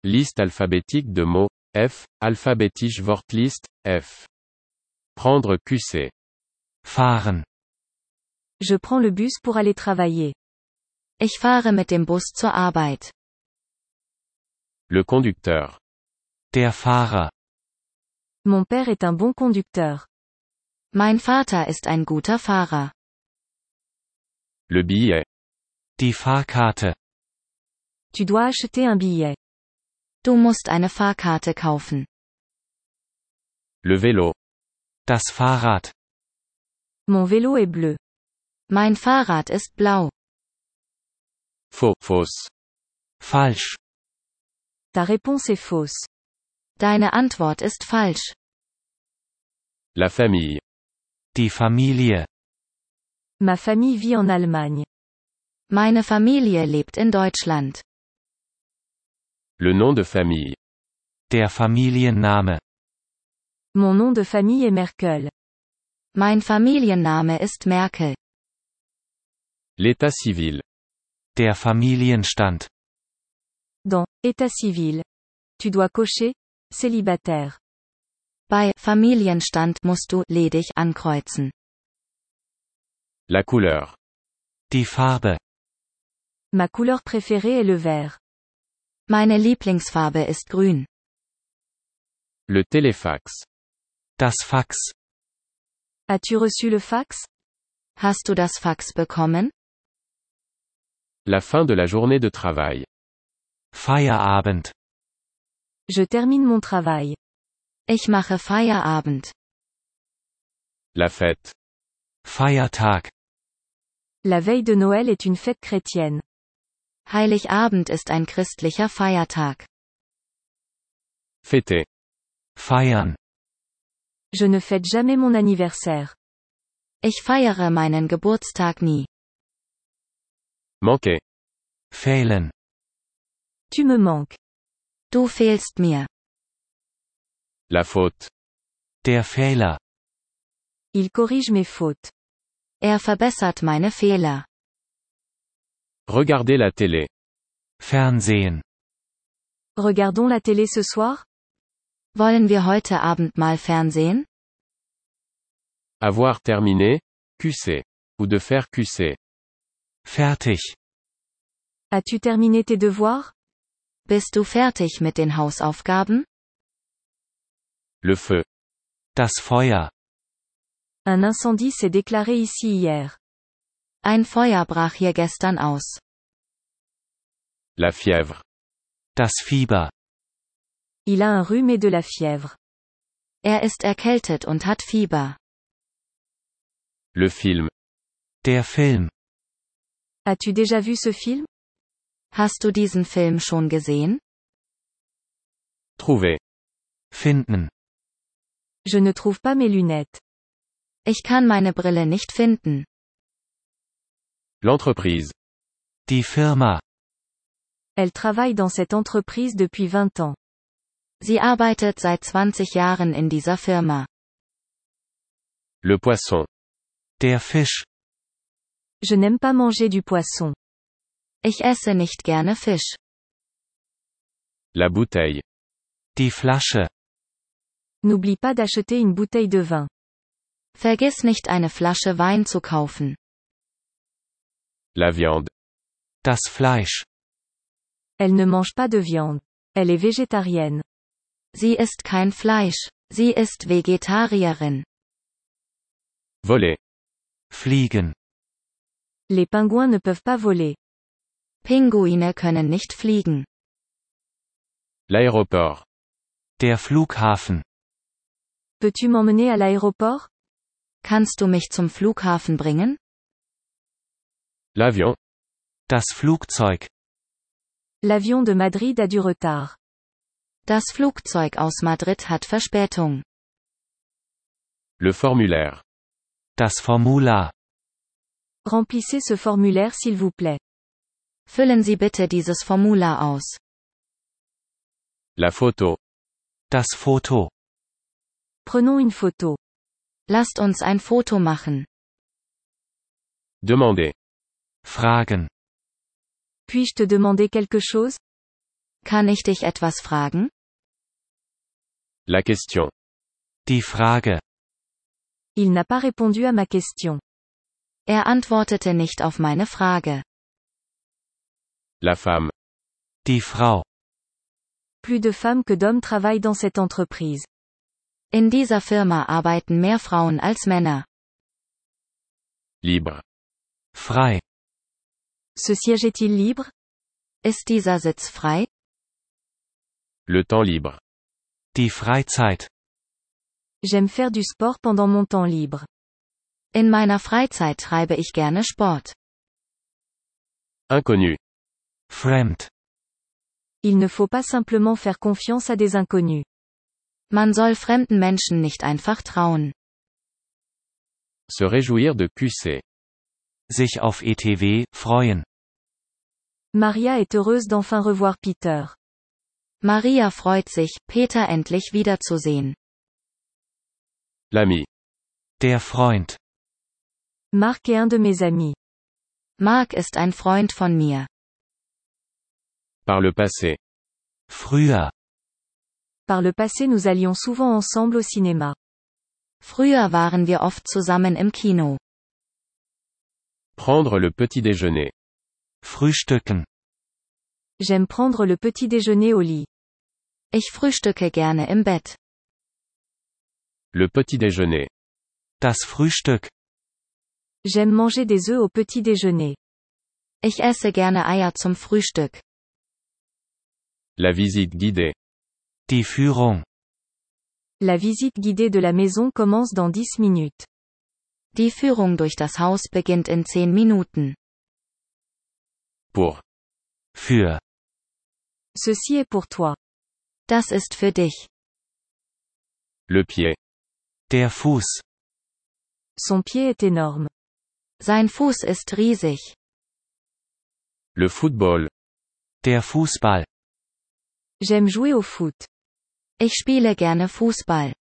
Liste alphabétique de mots, F, alphabetische Wortlist, F. Prendre QC. Fahren. Je prends le bus pour aller travailler. Ich fahre mit dem Bus zur Arbeit. Le conducteur. Der Fahrer. Mon père est un bon conducteur. Mein Vater ist ein guter Fahrer. Le billet. Die Fahrkarte. Tu dois acheter un billet. Du musst eine Fahrkarte kaufen. Le vélo. Das Fahrrad. Mon vélo est bleu. Mein Fahrrad ist blau. Faux, fausse. Falsch. Ta réponse est fausse. Deine Antwort ist falsch. La famille. Die Familie. Ma famille vit en Allemagne. Meine Familie lebt in Deutschland. Le nom de famille. Der Familienname. Mon nom de famille est Merkel. Mein Familienname ist Merkel. L'état civil. Der Familienstand. Dans État civil. Tu dois cocher célibataire. Bei Familienstand musst du ledig ankreuzen. La couleur. Die Farbe. Ma couleur préférée est le vert. Meine Lieblingsfarbe ist grün. Le téléfax. Das Fax. As-tu reçu le fax? Hast du das Fax bekommen? La fin de la journée de travail. Feierabend. Je termine mon travail. Ich mache Feierabend. La fête. Feiertag. La veille de Noël est une fête chrétienne. Heiligabend ist ein christlicher Feiertag. Fêter. Feiern. Je ne fête jamais mon anniversaire. Ich feiere meinen Geburtstag nie. Manquer. Fehlen. Tu me manques. Du fehlst mir. La faute. Der Fehler. Il corrige mes fautes. Er verbessert meine Fehler. Regarder la télé. Fernsehen. Regardons la télé ce soir? Wollen wir heute Abend mal Fernsehen? Avoir terminé, QC. Ou de faire QC. Fertig. As-tu terminé tes devoirs? Bist du fertig mit den Hausaufgaben? Le feu. Das Feuer. Un incendie s'est déclaré ici hier. Ein Feuer brach hier gestern aus. La fièvre. Das Fieber. Il a un rhume et de la fièvre. Er ist erkältet und hat Fieber. Le film. Der Film. As-tu déjà vu ce film? Hast du diesen Film schon gesehen? Trouver. Finden. Je ne trouve pas mes lunettes. Ich kann meine Brille nicht finden. L'entreprise. Die Firma. Elle travaille dans cette entreprise depuis 20 ans. Sie arbeitet seit 20 Jahren in dieser Firma. Le poisson. Der Fisch. Je n'aime pas manger du poisson. Ich esse nicht gerne Fisch. La bouteille. Die Flasche. N'oublie pas d'acheter une bouteille de vin. Vergiss nicht eine Flasche Wein zu kaufen. La viande. Das Fleisch. Elle ne mange pas de viande. Elle est végétarienne. Sie isst kein Fleisch. Sie ist Vegetarierin. Voler. Fliegen. Les pingouins ne peuvent pas voler. Pinguine können nicht fliegen. L'aéroport. Der Flughafen. Peux-tu m'emmener à l'aéroport? Kannst du mich zum Flughafen bringen? L'avion. Das Flugzeug. L'avion de Madrid a du retard. Das Flugzeug aus Madrid hat Verspätung. Le formulaire. Das Formular. Remplissez ce formulaire s'il vous plaît. Füllen Sie bitte dieses Formular aus. La photo. Das Foto. Prenons une photo. Lasst uns ein Foto machen. Demander. Fragen. Puis-je te demander quelque chose? Kann ich dich etwas fragen? La question. Die Frage. Il n'a pas répondu à ma question. Er antwortete nicht auf meine Frage. La femme. Die Frau. Plus de femmes que d'hommes travaillent dans cette entreprise. In dieser Firma arbeiten mehr Frauen als Männer. Libre. Frei. Ce siège est-il libre? Ist dieser Sitz frei? Le temps libre. Die Freizeit. J'aime faire du sport pendant mon temps libre. In meiner Freizeit treibe ich gerne Sport. Inconnu. Fremd. Il ne faut pas simplement faire confiance à des inconnus. Man soll fremden Menschen nicht einfach trauen. Se réjouir de QC. Sich auf ETW freuen. Maria est heureuse d'enfin revoir Peter. Maria freut sich, Peter endlich wiederzusehen. L'ami. Der Freund. Marc est un de mes amis. Mark ist ein Freund von mir. Par le passé. Früher. Par le passé nous allions souvent ensemble au cinéma. Früher waren wir oft zusammen im Kino. Prendre le petit déjeuner. Frühstücken. J'aime prendre le petit déjeuner au lit. Ich frühstücke gerne im Bett. Le petit déjeuner. Das Frühstück. J'aime manger des œufs au petit déjeuner. Ich esse gerne Eier zum Frühstück. La visite guidée. Die Führung. La visite guidée de la maison commence dans 10 minutes. Die Führung durch das Haus beginnt in 10 Minuten. Pour. Für. Ceci est pour toi. Das ist für dich. Le pied. Der Fuß. Son pied est énorme. Sein Fuß ist riesig. Le football. Der Fußball. J'aime jouer au foot. Ich spiele gerne Fußball.